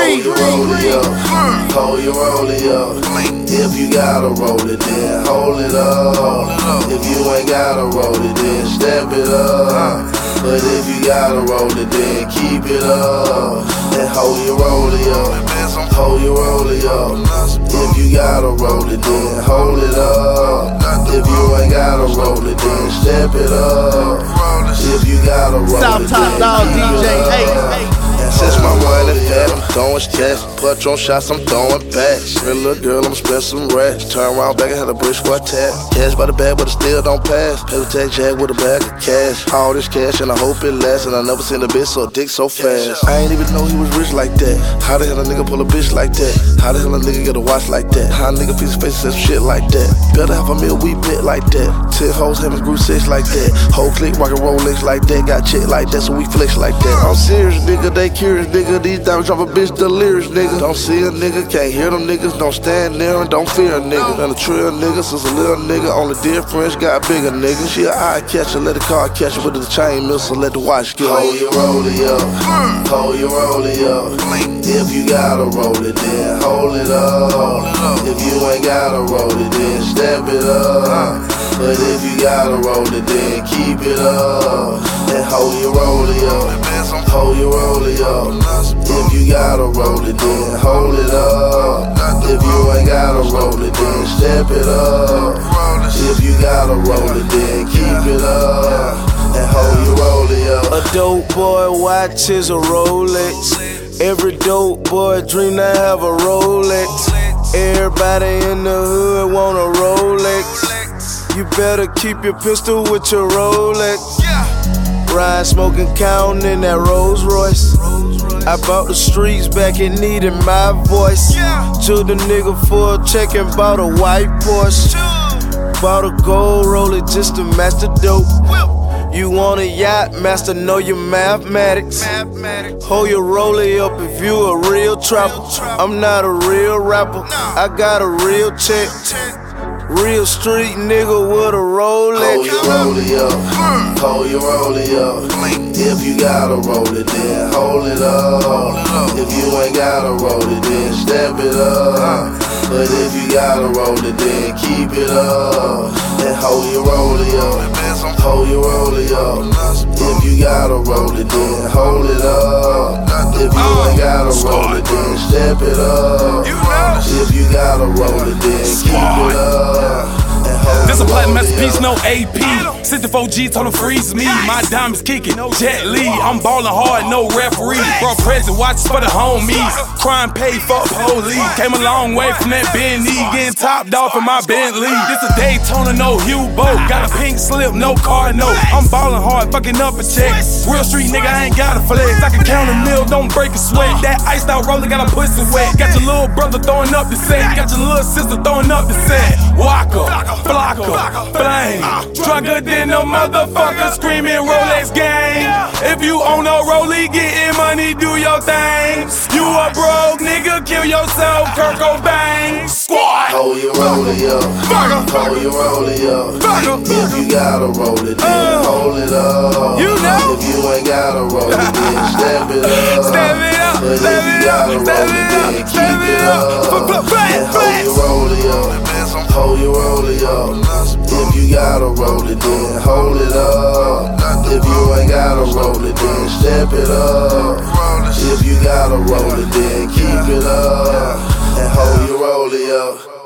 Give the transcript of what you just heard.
Hold your rollie up, hold your rollie up. If you gotta roll it, then hold it up. If you ain't gotta roll it, then step it up. But if you gotta roll it, then keep it up. And hold your rollie up, hold your rollie up. If you gotta roll it, then hold it up. If you ain't gotta roll it, then step it up. If you gotta roll South it, Top then Dog keep it DJ up. Since my money fat, I'm throwing stacks. Patron shots, I'm throwing backs. Real little girl, I'ma spend some racks. Turn around back and had a bridge for a tap. Cash by the bag, but it still don't pass. Paper tag jack with a bag of cash. All this cash, and I hope it lasts. And I never seen a bitch so dick so fast. I ain't even know he was rich like that. How the hell a nigga pull a bitch like that? How the hell a nigga get a watch like that? How a nigga piece of face says shit like that? Better have a meal, we bet like that. 10 hoes, having grew 6 like that. Whole clique, rockin' Rolex like that. Got chick like that, so we flex like that. I'm serious, nigga, they curious, nigga. These diamonds drop a bitch delirious, nigga. Don't see a nigga, can't hear them niggas. Don't stand near and don't fear a nigga. And a trill nigga, since a little nigga. Only difference, got bigger nigga. She a eye catcher, let the car catch her. With the chain missile, let the watch get her. Hold your rollie up, hold your rollie up. If you gotta roll it, then hold it up. If you ain't gotta roll it, then step it up. But if you gotta roll it, then keep it up. And hold your rollie up, hold your rollie up. If you gotta roll it, then hold it up. If you ain't gotta roll it, then step it up. If you gotta roll it, then keep it up. And hold your rollie up. A dope boy watches a Rolex. Every dope boy dream to have a Rolex. Everybody in the hood want a Rolex. You better keep your pistol with your Rolex. Ride, smoking, counting in that Rolls Royce. I bought the streets back, it needed my voice. Took the nigga for a check and bought a white Porsche. Bought a gold roller just to match the dope. You want a yacht, master, know your mathematics. Hold your rollie up if you a real trapper. I'm not a real rapper, I got a real check. Real street nigga with a Rolex. Hold your rollie up, hold your rollie up. If you gotta roll it, then hold it up. If you ain't gotta roll it, then step it up. But if you gotta roll it, then keep it up. And hold your rollie up, hold your rollie up. If you gotta roll it, then hold it up. If you ain't gotta roll it, then step it up. If you gotta roll it, then keep it up. This a platinum masterpiece, no AP. 64G told him freeze me. My diamonds kicking, Jet Li. I'm ballin' hard, no referee. Brought present watches for the homies. Crime paid for police. Came a long way from that Bentley. Getting topped off in my Bentley. This a Daytona, no Hugh boat. Got a pink slip, no car note. I'm ballin' hard, fucking up a check. Real street nigga, I ain't got a flex. I can count a meal, don't break a sweat. That iced out roller got a pussy wet. Got your little brother throwing up the set. Got your little sister throwing up the set. Walker, Flocka, Flame. Drunker than a motherfucker screaming Rolex gang. If you own a Rollie, getting money, do your thing. You a broke nigga, kill yourself, Kurt Cobain. Squad. Hold your rollie up, hold your rollie up. If you gotta roll it, then hold it up. You know. If you ain't gotta roll it, then step it up. Step it up, But step if you it gotta up, roll step it, it then up, keep step it it up. up. And hold your rollie up, hold your rollie up. If you gotta roll it, then hold it up. If you ain't gotta roll it, then step it up. If you gotta roll it, then keep it up. And hold your rollie up.